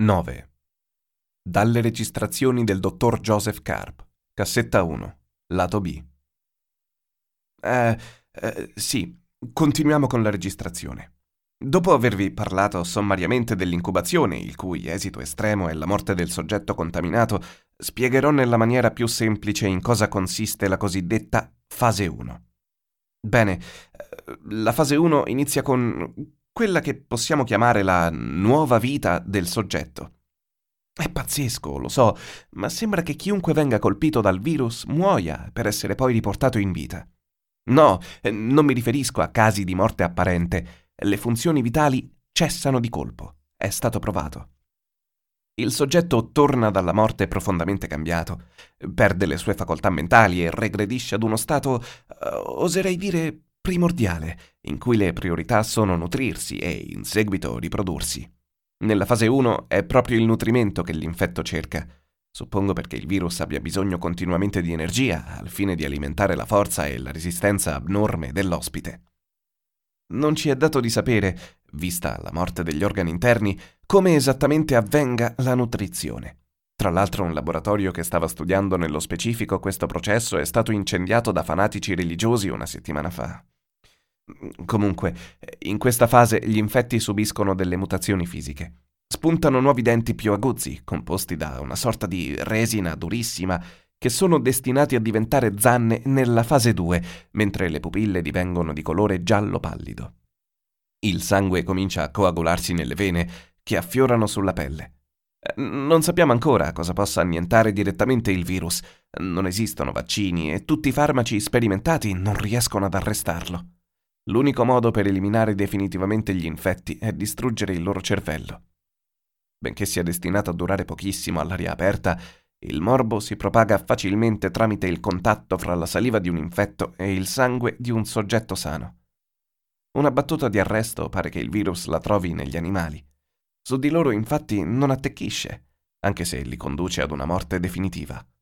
9. Dalle registrazioni del dottor Joseph Karp. Cassetta 1. Lato B. Sì, continuiamo con la registrazione. Dopo avervi parlato sommariamente dell'incubazione, il cui esito estremo è la morte del soggetto contaminato, spiegherò nella maniera più semplice in cosa consiste la cosiddetta fase 1. Bene, la fase 1 inizia con quella che possiamo chiamare la nuova vita del soggetto. È pazzesco, lo so, ma sembra che chiunque venga colpito dal virus muoia per essere poi riportato in vita. No, non mi riferisco a casi di morte apparente. Le funzioni vitali cessano di colpo. È stato provato. Il soggetto torna dalla morte profondamente cambiato, perde le sue facoltà mentali e regredisce ad uno stato, oserei dire, primordiale, in cui le priorità sono nutrirsi e, in seguito, riprodursi. Nella fase 1 è proprio il nutrimento che l'infetto cerca, suppongo perché il virus abbia bisogno continuamente di energia al fine di alimentare la forza e la resistenza abnorme dell'ospite. Non ci è dato di sapere, vista la morte degli organi interni, come esattamente avvenga la nutrizione. Tra l'altro un laboratorio che stava studiando nello specifico questo processo è stato incendiato da fanatici religiosi una settimana fa. Comunque, in questa fase gli infetti subiscono delle mutazioni fisiche. Spuntano nuovi denti più aguzzi, composti da una sorta di resina durissima, che sono destinati a diventare zanne nella fase 2, mentre le pupille divengono di colore giallo pallido. Il sangue comincia a coagularsi nelle vene, che affiorano sulla pelle. Non sappiamo ancora cosa possa annientare direttamente il virus. Non esistono vaccini e tutti i farmaci sperimentati non riescono ad arrestarlo. L'unico modo per eliminare definitivamente gli infetti è distruggere il loro cervello. Benché sia destinato a durare pochissimo all'aria aperta, il morbo si propaga facilmente tramite il contatto fra la saliva di un infetto e il sangue di un soggetto sano. Una battuta di arresto pare che il virus la trovi negli animali. Su di loro infatti non attecchisce, anche se li conduce ad una morte definitiva.